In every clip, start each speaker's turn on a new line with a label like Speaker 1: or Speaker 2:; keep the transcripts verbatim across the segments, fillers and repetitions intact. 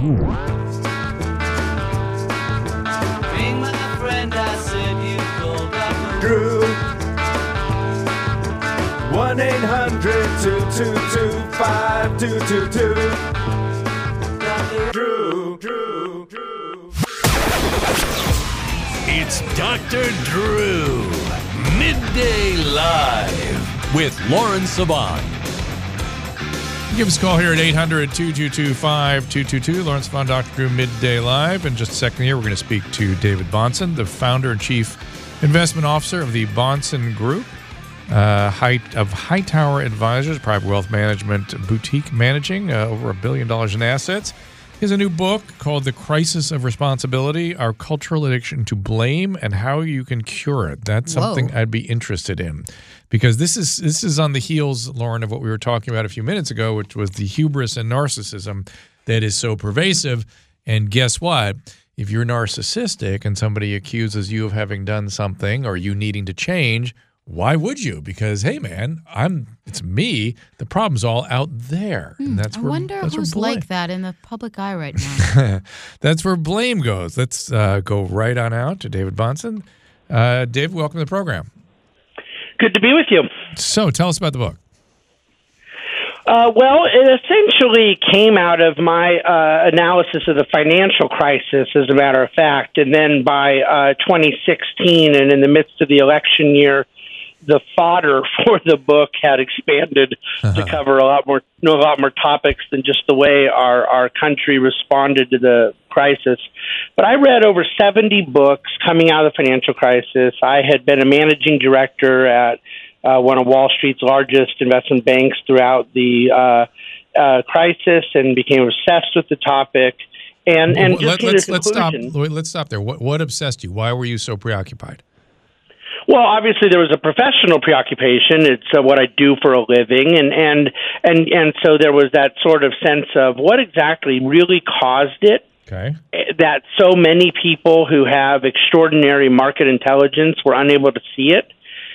Speaker 1: Ring my friend, I said you called up
Speaker 2: Drew. one eight hundred two two two five two two two. Drew, Drew, Drew.
Speaker 3: It's Doctor Drew, Midday Live with Lauren Saban.
Speaker 4: Give us a call here at eight hundred two two two five two two two. Lawrence Saban, Doctor Drew, Midday Live. In just a second here, we're going to speak to David Bahnsen, the founder and chief investment officer of the Bahnsen Group, uh, Height of Hightower Advisors, private wealth management boutique managing uh, over a billion dollars in assets. He has a new book called The Crisis of Responsibility, Our Cultural Addiction to Blame and How You Can Cure It. That's something Whoa. I'd be interested in. Because this is this is on the heels, Lauren, of what we were talking about a few minutes ago, which was the hubris and narcissism that is so pervasive. And guess what? If you're narcissistic and somebody accuses you of having done something or you needing to change, why would you? Because, hey, man, I'm it's me. The problem's all out there.
Speaker 5: Mm,
Speaker 4: and that's
Speaker 5: I
Speaker 4: where,
Speaker 5: wonder
Speaker 4: that's
Speaker 5: who's
Speaker 4: where
Speaker 5: like that in the public eye right now.
Speaker 4: That's where blame goes. Let's uh, go right on out to David Bahnsen. Uh, Dave, welcome to the program.
Speaker 6: Good to be with you.
Speaker 4: So tell us about the book.
Speaker 6: Uh, well, it essentially came out of my uh, analysis of the financial crisis, as a matter of fact. And then by uh, twenty sixteen, and in the midst of the election year, the fodder for the book had expanded uh-huh. to cover a lot more, a lot more topics than just the way our, our country responded to the crisis. But I read over seventy books coming out of the financial crisis. I had been a managing director at uh, one of Wall Street's largest investment banks throughout the uh, uh, crisis and became obsessed with the topic. And and
Speaker 4: well,
Speaker 6: just
Speaker 4: let, let's, let's stop.
Speaker 6: conclusion,
Speaker 4: Let's stop there. What, what obsessed you? Why were you so preoccupied?
Speaker 6: Well, obviously there was a professional preoccupation. It's uh, what I do for a living, and, and and and so there was that sort of sense of what exactly really caused it.
Speaker 4: Okay.
Speaker 6: That so many people who have extraordinary market intelligence were unable to see it,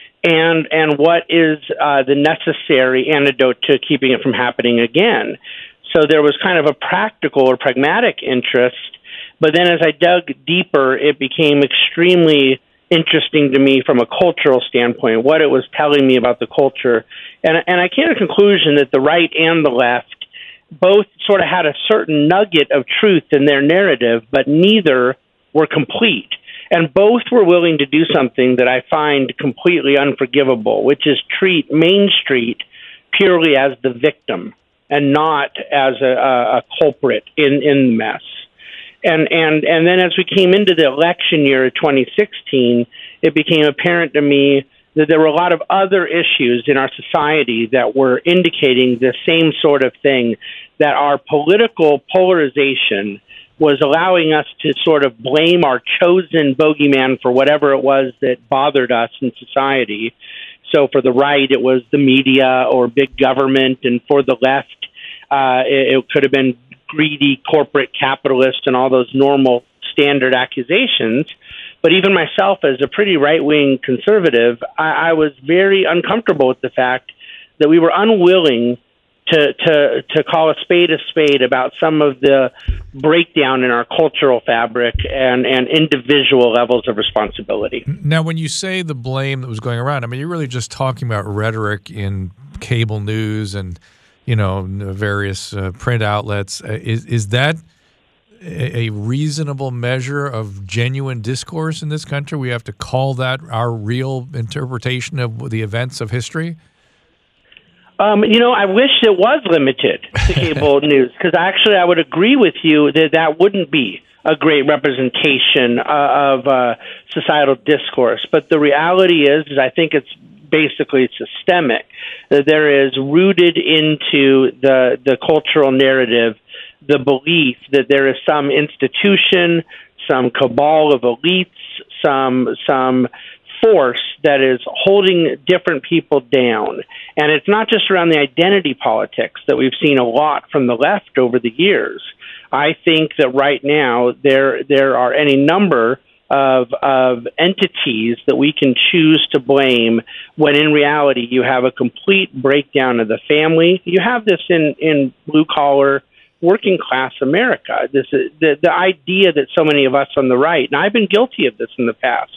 Speaker 6: and and what is uh, the necessary antidote to keeping it from happening again. So there was kind of a practical or pragmatic interest, but then as I dug deeper, it became extremely interesting to me from a cultural standpoint, what it was telling me about the culture. And, and I came to the conclusion that the right and the left both sort of had a certain nugget of truth in their narrative, but neither were complete. And both were willing to do something that I find completely unforgivable, which is treat Main Street purely as the victim and not as a, a, a culprit in, in the mess. And, and and then as we came into the election year of twenty sixteen, it became apparent to me that there were a lot of other issues in our society that were indicating the same sort of thing, that our political polarization was allowing us to sort of blame our chosen bogeyman for whatever it was that bothered us in society. So for the right, it was the media or big government, and for the left, uh, it, it could have been greedy corporate capitalist and all those normal standard accusations. But even myself, as a pretty right-wing conservative, I, I was very uncomfortable with the fact that we were unwilling to, to, to call a spade a spade about some of the breakdown in our cultural fabric and, and individual levels of responsibility.
Speaker 4: Now, when you say the blame that was going around, I mean, you're really just talking about rhetoric in cable news and you know, various uh, print outlets. Uh, is is that a, a reasonable measure of genuine discourse in this country? We have to call that our real interpretation of the events of history?
Speaker 6: Um, you know, I wish it was limited to cable news, because actually I would agree with you that that wouldn't be a great representation uh, of uh, societal discourse. But the reality is, is I think it's basically systemic. That there is rooted into the the cultural narrative the belief that there is some institution, some cabal of elites, some some force that is holding different people down. And it's not just around the identity politics that we've seen a lot from the left over the years. I think that right now there there are any number of of entities that we can choose to blame, when in reality you have a complete breakdown of the family. You have this in, in blue-collar working class America. This is the the idea that so many of us on the right, and I've been guilty of this in the past,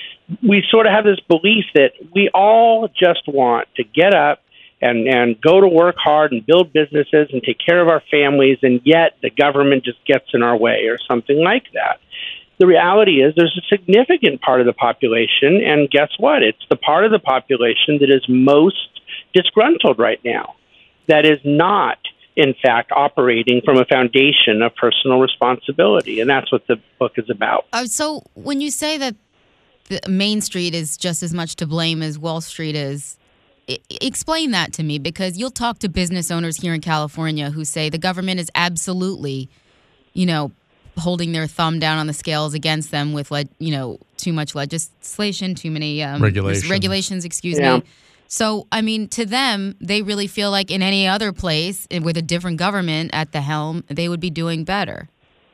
Speaker 6: we sort of have this belief that we all just want to get up and, and go to work hard and build businesses and take care of our families, and yet the government just gets in our way or something like that. The reality is there's a significant part of the population, and guess what? It's the part of the population that is most disgruntled right now, that is not, in fact, operating from a foundation of personal responsibility, and that's what the book is about.
Speaker 5: Uh, so when you say that the Main Street is just as much to blame as Wall Street is, I- explain that to me, because you'll talk to business owners here in California who say the government is absolutely, you know, holding their thumb down on the scales against them with, like, you know, too much legislation, too many um,
Speaker 4: Regulations.
Speaker 5: regulations, excuse
Speaker 6: Yeah.
Speaker 5: me. So, I mean, to them, they really feel like in any other place with a different government at the helm, they would be doing better.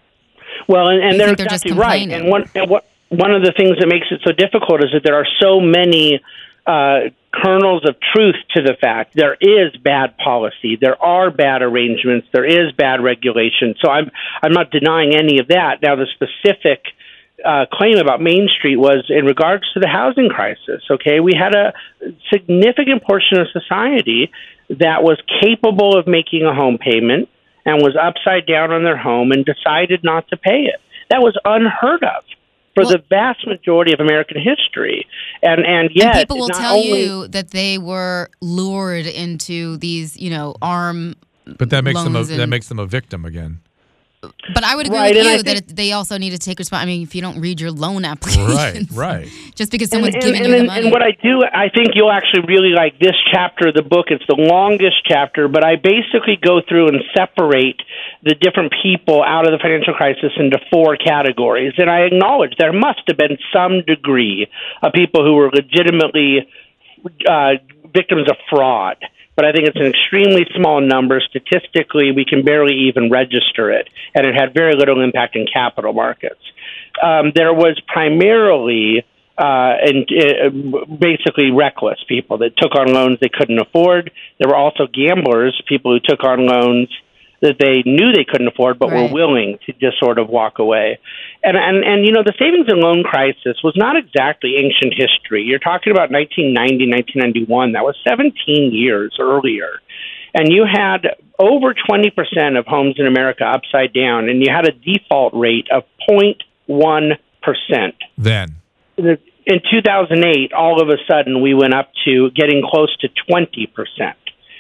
Speaker 6: Well, and, and
Speaker 5: You
Speaker 6: they're
Speaker 5: think they're just
Speaker 6: exactly right.
Speaker 5: complaining?
Speaker 6: And one, and what, one of the things that makes it so difficult is that there are so many uh, kernels of truth to the fact there is bad policy, there are bad arrangements, there is bad regulation. So I'm I'm not denying any of that. Now, the specific uh, claim about Main Street was in regards to the housing crisis. Okay, we had a significant portion of society that was capable of making a home payment and was upside down on their home and decided not to pay it. That was unheard of for
Speaker 5: Well,
Speaker 6: the vast majority of American history. And and yet,
Speaker 5: and people will
Speaker 6: not
Speaker 5: tell
Speaker 6: only,
Speaker 5: you that they were lured into these, you know, arm
Speaker 4: But that makes them a,
Speaker 5: loans
Speaker 4: that
Speaker 5: and-
Speaker 4: makes them a victim again.
Speaker 5: But I would agree
Speaker 6: Right,
Speaker 5: with
Speaker 6: and I
Speaker 5: you that
Speaker 6: think-
Speaker 5: it, they also need to take responsibility. I mean, if you don't read your loan applications,
Speaker 4: Right, right.
Speaker 5: just because
Speaker 6: And,
Speaker 5: someone's
Speaker 6: and,
Speaker 5: giving
Speaker 6: and,
Speaker 5: you the
Speaker 6: and,
Speaker 5: money.
Speaker 6: and what I do, I think you'll actually really like this chapter of the book. It's the longest chapter, but I basically go through and separate the different people out of the financial crisis into four categories. And I acknowledge there must have been some degree of people who were legitimately uh, victims of fraud. But I think it's an extremely small number. Statistically, we can barely even register it, and it had very little impact in capital markets. Um, there was primarily uh, and uh, basically reckless people that took on loans they couldn't afford. There were also gamblers, people who took on loans that they knew they couldn't afford but
Speaker 5: Right.
Speaker 6: were willing to just sort of walk away. And, and, and, you know, the savings and loan crisis was not exactly ancient history. You're talking about nineteen ninety, nineteen ninety-one. That was seventeen years earlier. And you had over twenty percent of homes in America upside down, and you had a default rate of zero point one percent.
Speaker 4: Then.
Speaker 6: In two thousand eight, all of a sudden, we went up to getting close to twenty percent.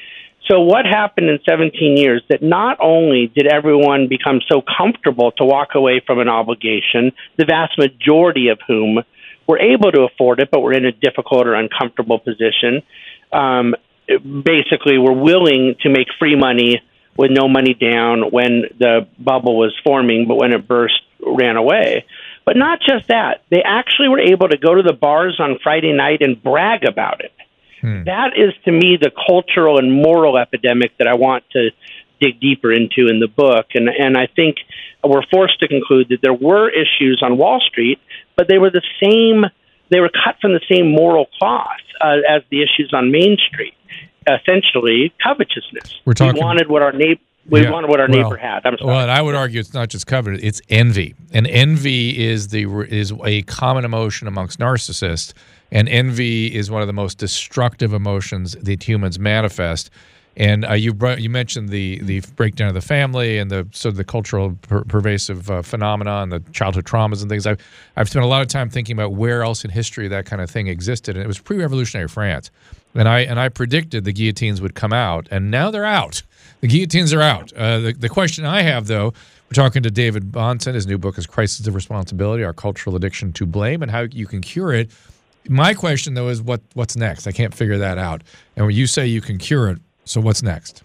Speaker 6: So what happened in seventeen years that not only did everyone become so comfortable to walk away from an obligation, the vast majority of whom were able to afford it but were in a difficult or uncomfortable position, um, basically were willing to make free money with no money down when the bubble was forming, but when it burst, ran away. But not just that. They actually were able to go to the bars on Friday night and brag about it.
Speaker 4: Hmm.
Speaker 6: That is, to me, the cultural and moral epidemic that I want to dig deeper into in the book. And, and I think we're forced to conclude that there were issues on Wall Street, but they were the same, they were cut from the same moral cloth uh, as the issues on Main Street. Essentially, covetousness.
Speaker 4: We're talking-
Speaker 6: we wanted what our neighbor we
Speaker 4: Yeah,
Speaker 6: wanted what our
Speaker 4: well,
Speaker 6: neighbor had. I'm sorry.
Speaker 4: Well, and I would argue it's not just coveted; it's envy, and envy is the is a common emotion amongst narcissists, and envy is one of the most destructive emotions that humans manifest. And uh, you brought, you mentioned the the breakdown of the family and the sort of the cultural per- pervasive uh, phenomena and the childhood traumas and things. I've I've spent a lot of time thinking about where else in history that kind of thing existed, and it was pre-revolutionary France. And I and I predicted the guillotines would come out, and now they're out. The guillotines are out. Uh, the, the question I have, though, we're talking to David Bahnsen. His new book is Crisis of Responsibility, Our Cultural Addiction to Blame, and How You Can Cure It. My question, though, is what what's next? I can't figure that out. And when you say you can cure it, so what's next?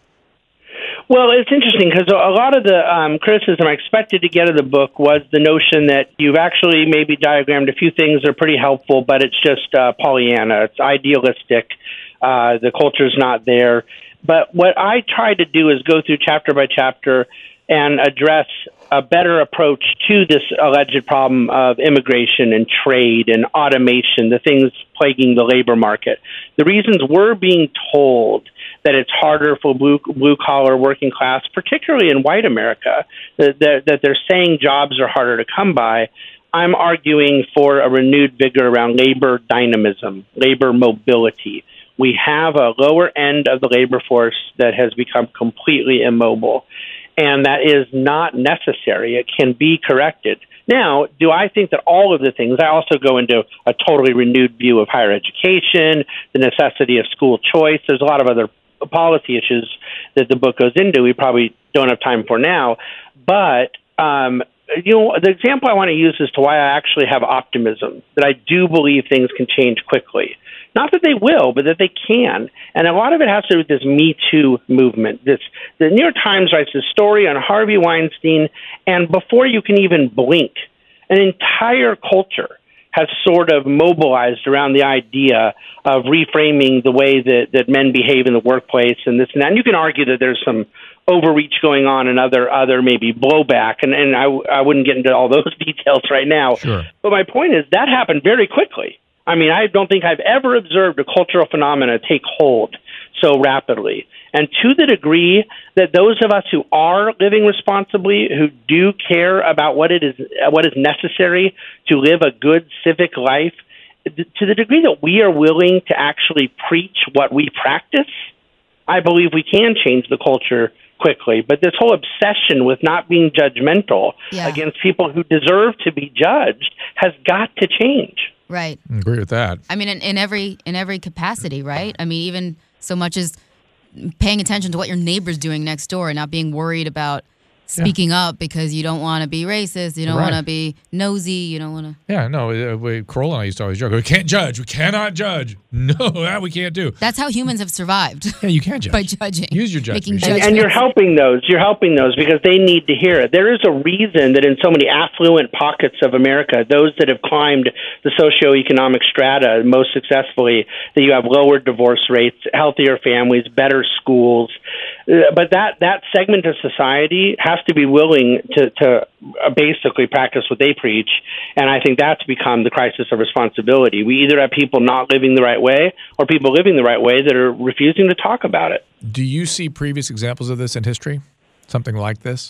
Speaker 6: Well, it's interesting because a lot of the um, criticism I expected to get of the book was the notion that you've actually maybe diagrammed a few things that are pretty helpful, but it's just uh, Pollyanna. It's idealistic. Uh, the culture's not there. But what I try to do is go through chapter by chapter and address a better approach to this alleged problem of immigration and trade and automation, the things plaguing the labor market. The reasons we're being told that it's harder for blue, blue-collar working class, particularly in white America, that, that, that they're saying jobs are harder to come by, I'm arguing for a renewed vigor around labor dynamism, labor mobility. We have a lower end of the labor force that has become completely immobile, and that is not necessary. It can be corrected. Now, do I think that all of the things, I also go into a totally renewed view of higher education, the necessity of school choice. There's a lot of other policy issues that the book goes into. We probably don't have time for now. But, um, you know, the example I want to use as to why I actually have optimism, that I do believe things can change quickly. Not that they will, but that they can. And a lot of it has to do with this Me Too movement. This, the New York Times writes this story on Harvey Weinstein, and before you can even blink, an entire culture has sort of mobilized around the idea of reframing the way that, that men behave in the workplace and this and that. And you can argue that there's some overreach going on and other, other maybe blowback, and, and I, I wouldn't get into all those details right now.
Speaker 4: Sure. But
Speaker 6: my point is that happened very quickly. I mean, I don't think I've ever observed a cultural phenomena take hold so rapidly. And to the degree that those of us who are living responsibly, who do care about what it is, what is necessary to live a good civic life, to the degree that we are willing to actually preach what we practice, I believe we can change the culture quickly. But this whole obsession with not being judgmental
Speaker 5: yeah.
Speaker 6: against people who deserve to be judged has got to change.
Speaker 5: Right.
Speaker 4: I agree with that.
Speaker 5: I mean, in, in every in every capacity, right? I mean, even so much as paying attention to what your neighbor's doing next door and not being worried about speaking yeah. up because you don't want to be racist, you don't
Speaker 4: right.
Speaker 5: want to be nosy, you don't want to...
Speaker 4: Yeah, no, uh, we, Corolla and I used to always joke, we can't judge, we cannot judge. No, that we can't do.
Speaker 5: That's how humans have survived.
Speaker 4: Yeah, you can judge.
Speaker 5: By judging.
Speaker 4: Use your judgment.
Speaker 6: And, and you're helping those. You're helping those because they need to hear it. There is a reason that in so many affluent pockets of America, those that have climbed the socioeconomic strata most successfully, that you have lower divorce rates, healthier families, better schools. Uh, but that, that segment of society has to be willing to, to basically practice what they preach. And I think that's become the crisis of responsibility. We either have people not living the right way or people living the right way that are refusing to talk about it.
Speaker 4: Do you see previous examples of this in history? Something like this?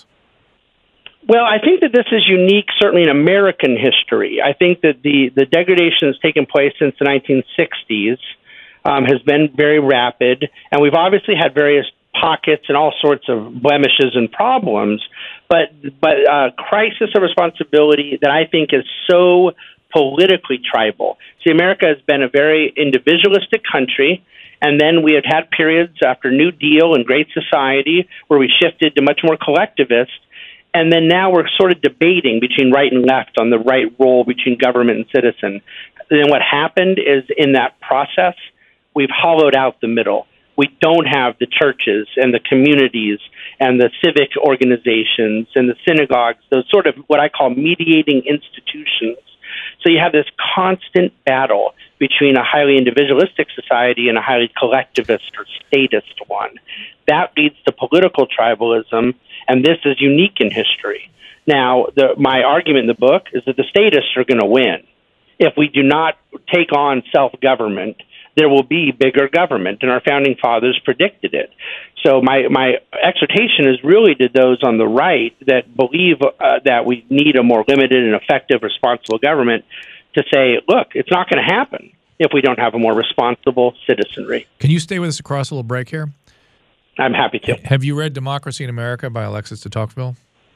Speaker 6: Well, I think that this is unique, certainly in American history. I think that the, the degradation that's taken place since the nineteen sixties um, has been very rapid, and we've obviously had various pockets and all sorts of blemishes and problems, but but uh, crisis of responsibility that I think is so politically tribal. See, America has been a very individualistic country, and then we have had periods after New Deal and Great Society where we shifted to much more collectivist, and then now we're sort of debating between right and left on the right role between government and citizen. And then what happened is in that process, we've hollowed out the middle. We don't have the churches and the communities and the civic organizations and the synagogues, those sort of what I call mediating institutions. So you have this constant battle between a highly individualistic society and a highly collectivist or statist one. That leads to political tribalism, and this is unique in history. Now, the, my argument in the book is that the statists are going to win. If we do not take on self-government, there will be bigger government, and our founding fathers predicted it. So my, my exhortation is really to those on the right that believe uh, that we need a more limited and effective responsible government to say, look, it's not going to happen if we don't have a more responsible citizenry.
Speaker 4: Can you stay with us across a little break here?
Speaker 6: I'm happy to.
Speaker 4: Have you read Democracy in America by Alexis de Tocqueville?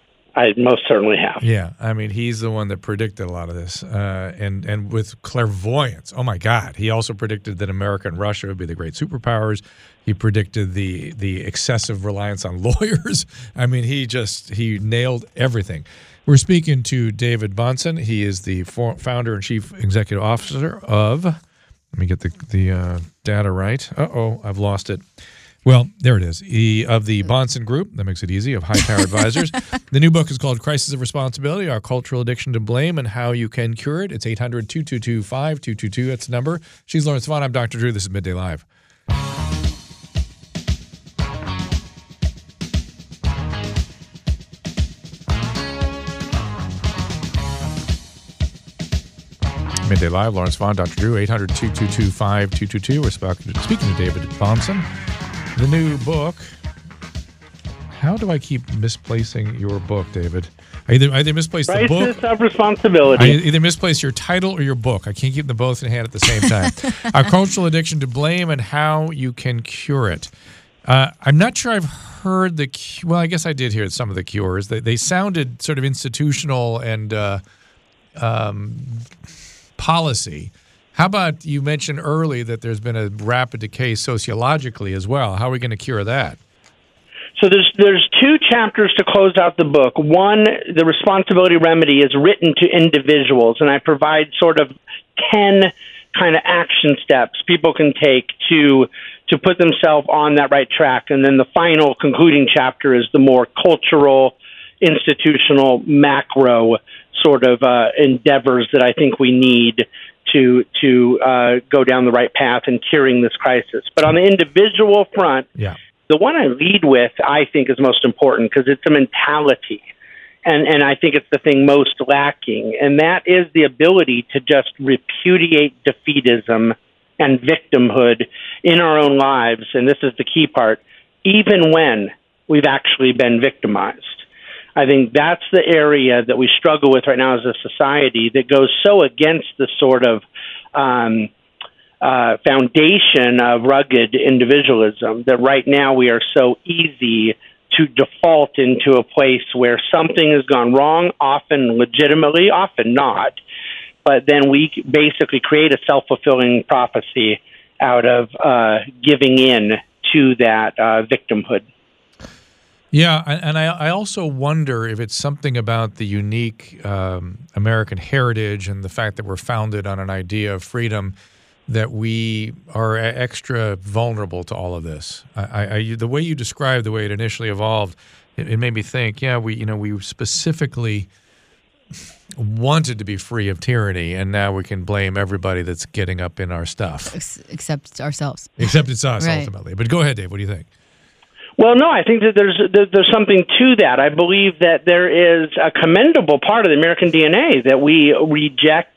Speaker 6: I most certainly have.
Speaker 4: Yeah, I mean, he's the one that predicted a lot of this, uh, and and with clairvoyance. Oh my God! He also predicted that America and Russia would be the great superpowers. He predicted the the excessive reliance on lawyers. I mean, he just he nailed everything. We're speaking to David Bahnsen. He is the for, founder and chief executive officer of. Let me get the the uh, data right. Uh oh, I've lost it. Well, there it is. He, of the Bahnsen Group, that makes it easy, of High Tower Advisors. The new book is called Crisis of Responsibility, Our Cultural Addiction to Blame and How You Can Cure It. It's eight hundred, two two two, five two two two. That's the number. She's Lawrence Vaughn. I'm Doctor Drew. This is Midday Live. Midday Live, Lawrence Vaughn, Doctor Drew, eight hundred, two two two, five two two two. We're speaking to David Bahnsen. The new book. How do I keep misplacing your book, David? I either, I either misplace the book.
Speaker 6: Crisis of Responsibility.
Speaker 4: I either misplace your title or your book. I can't keep them both in hand at the same time. Our cultural addiction to blame and how you can cure it. Uh, I'm not sure I've heard the, well, I guess I did hear some of the cures. They, they sounded sort of institutional and uh, um, policy. How about you mentioned early that there's been a rapid decay sociologically as well? How are we going to cure that?
Speaker 6: So there's there's two chapters to close out the book. One, the responsibility remedy, is written to individuals, and I provide sort of ten kind of action steps people can take to to put themselves on that right track. And then the final concluding chapter is the more cultural, institutional, macro sort of uh, endeavors that I think we need to to uh, go down the right path in curing this crisis. But on the individual front,
Speaker 4: yeah.
Speaker 6: the one I lead with, I think, is most important because it's a mentality. And, and I think it's the thing most lacking. And that is the ability to just repudiate defeatism and victimhood in our own lives. And this is the key part, even when we've actually been victimized. I think that's the area that we struggle with right now as a society that goes so against the sort of um, uh, foundation of rugged individualism that right now we are so easy to default into a place where something has gone wrong, often legitimately, often not. But then we basically create a self-fulfilling prophecy out of uh, giving in to that uh, victimhood.
Speaker 4: Yeah, and I, I also wonder if it's something about the unique um, American heritage and the fact that we're founded on an idea of freedom that we are extra vulnerable to all of this. I, I, the way you described the way it initially evolved, it, it made me think, yeah, we you know we specifically wanted to be free of tyranny, and now we can blame everybody that's getting up in our stuff.
Speaker 5: Except ourselves.
Speaker 4: Except it's us,
Speaker 5: right.
Speaker 4: ultimately. But go ahead, Dave. What do you think?
Speaker 6: Well, no, I think that there's there's something to that. I believe that there is a commendable part of the American D N A that we reject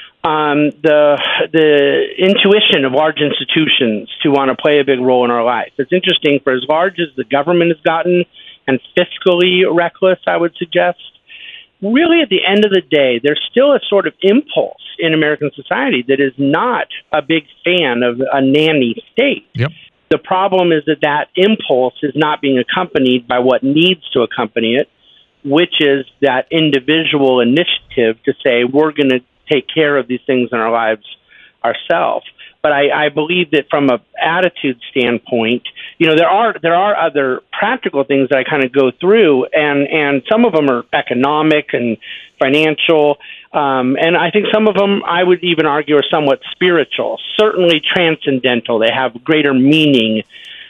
Speaker 6: um, the the intuition of large institutions to want to play a big role in our life. It's interesting, for as large as the government has gotten and fiscally reckless, I would suggest, really at the end of the day, there's still a sort of impulse in American society that is not a big fan of a nanny state.
Speaker 4: Yep.
Speaker 6: The problem is that that impulse is not being accompanied by what needs to accompany it, which is that individual initiative to say we're going to take care of these things in our lives ourselves. But I, I believe that from an attitude standpoint, you know, there are there are other practical things that I kind of go through, and, and some of them are economic and financial, um, and I think some of them, I would even argue, are somewhat spiritual, certainly transcendental. They have greater meaning.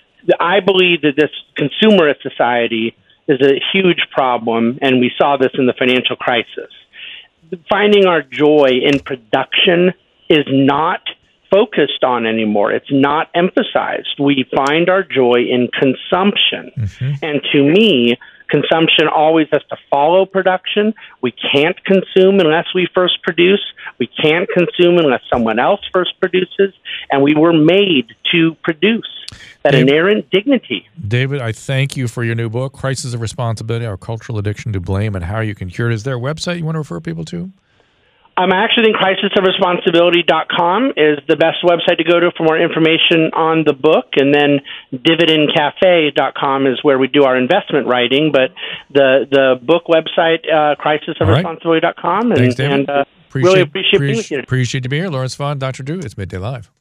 Speaker 6: I believe that this consumerist society is a huge problem, and we saw this in the financial crisis. Finding our joy in production is not focused on anymore. It's not emphasized. We find our joy in consumption. Mm-hmm. And to me, consumption always has to follow production. We can't consume unless we first produce. We can't consume unless someone else first produces. And we were made to produce. That David, inherent dignity.
Speaker 4: David, I thank you for your new book, Crisis of Responsibility, Our Cultural Addiction to Blame and How You Can Cure It. Is there a website you want to refer people to?
Speaker 6: I'm actually think crisis of responsibility dot com is the best website to go to for more information on the book. And then dividend cafe dot com is where we do our investment writing. But the the book website, uh, crisis of responsibility dot com. And,
Speaker 4: Thanks, David.
Speaker 6: and uh,
Speaker 4: appreciate,
Speaker 6: really appreciate being with you.
Speaker 4: Appreciate you being here. Lawrence Vaughn, Doctor Drew. It's Midday Live.